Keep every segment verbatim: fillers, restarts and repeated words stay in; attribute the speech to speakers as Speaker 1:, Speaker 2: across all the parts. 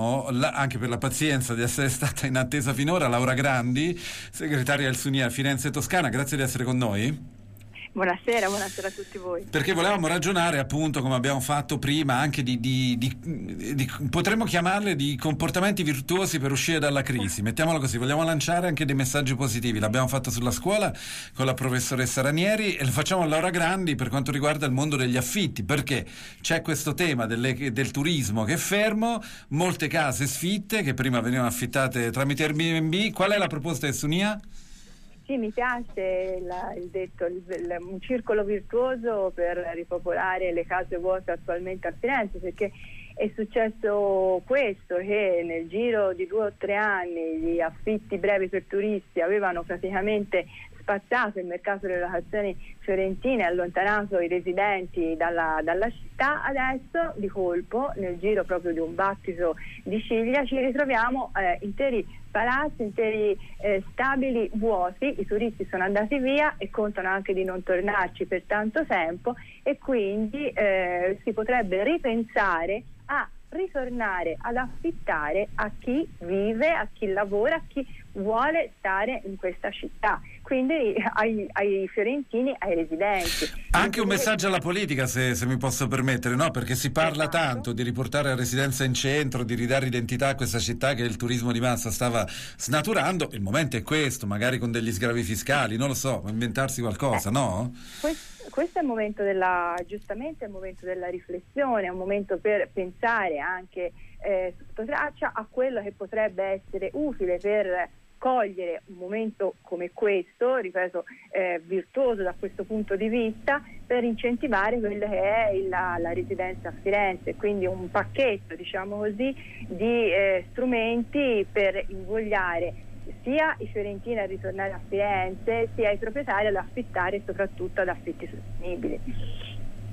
Speaker 1: salutiamo, la, anche per la pazienza di essere stata in attesa finora, Laura Grandi, segretaria del SUNIA Firenze Toscana. Grazie di essere con noi.
Speaker 2: Buonasera, buonasera a tutti voi.
Speaker 1: Perché volevamo ragionare, appunto, come abbiamo fatto prima, anche di, di, di, di potremmo chiamarle di comportamenti virtuosi per uscire dalla crisi. Mettiamolo così, vogliamo lanciare anche dei messaggi positivi. L'abbiamo fatto sulla scuola con la professoressa Ranieri e lo facciamo a Laura Grandi per quanto riguarda il mondo degli affitti, perché c'è questo tema delle, del turismo che è fermo, molte case sfitte che prima venivano affittate tramite Airbnb. Qual è la proposta del SUNIA?
Speaker 2: Sì, mi piace la, il detto, il, il, un circolo virtuoso per ripopolare le case vuote attualmente a Firenze, perché è successo questo, che nel giro di due o tre anni gli affitti brevi per turisti avevano praticamente spazzato il mercato delle locazioni fiorentine, allontanato i residenti dalla, dalla città. Adesso di colpo, nel giro proprio di un battito di ciglia, ci ritroviamo eh, interi palazzi, interi eh, stabili vuoti. I turisti sono andati via e contano anche di non tornarci per tanto tempo, e quindi eh, si potrebbe ripensare a ritornare ad affittare a chi vive, a chi lavora, a chi vuole stare in questa città, quindi ai, ai fiorentini, ai residenti.
Speaker 1: Anche un messaggio alla politica, se, se mi posso permettere, no? Perché si parla
Speaker 2: esatto.
Speaker 1: tanto di riportare la residenza in centro, di ridare identità a questa città che il turismo di massa stava snaturando. Il momento è questo, magari con degli sgravi fiscali, non lo so, inventarsi qualcosa, eh, no?
Speaker 2: Questo, questo è il momento della, giustamente è il momento della riflessione, è un momento per pensare anche eh, sotto traccia a quello che potrebbe essere utile per cogliere un momento come questo, ripeto, eh, virtuoso da questo punto di vista, per incentivare quello che è il, la, la residenza a Firenze, quindi un pacchetto, diciamo così, di eh, strumenti per invogliare sia i fiorentini a ritornare a Firenze, sia i proprietari ad affittare e soprattutto ad affitti sostenibili.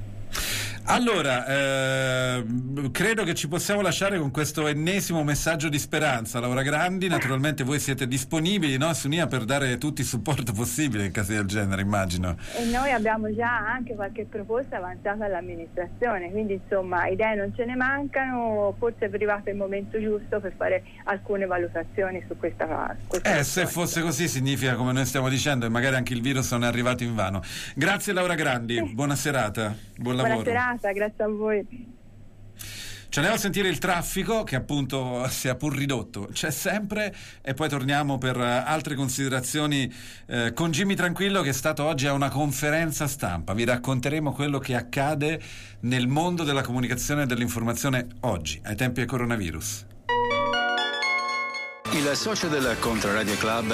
Speaker 1: Allora, eh, credo che ci possiamo lasciare con questo ennesimo messaggio di speranza. Laura Grandi, naturalmente voi siete disponibili, no, SUNIA, per dare tutto il supporto possibile in casi del genere, immagino.
Speaker 2: E noi abbiamo già anche qualche proposta avanzata all'amministrazione, quindi insomma idee non ce ne mancano, forse è arrivato il momento giusto per fare alcune valutazioni su questa, questa
Speaker 1: Eh, se fosse così significa, come noi stiamo dicendo, e magari anche il virus non è arrivato invano. Grazie Laura Grandi, sì. Buona serata, buon lavoro.
Speaker 2: Buona serata. Grazie a voi.
Speaker 1: Ci andiamo a sentire il traffico, che appunto sia pur ridotto c'è sempre, e poi torniamo per altre considerazioni eh, con Jimmy Tranquillo, che è stato oggi a una conferenza stampa. Vi racconteremo quello che accade nel mondo della comunicazione e dell'informazione oggi, ai tempi del coronavirus.
Speaker 3: Il socio del Controradio Club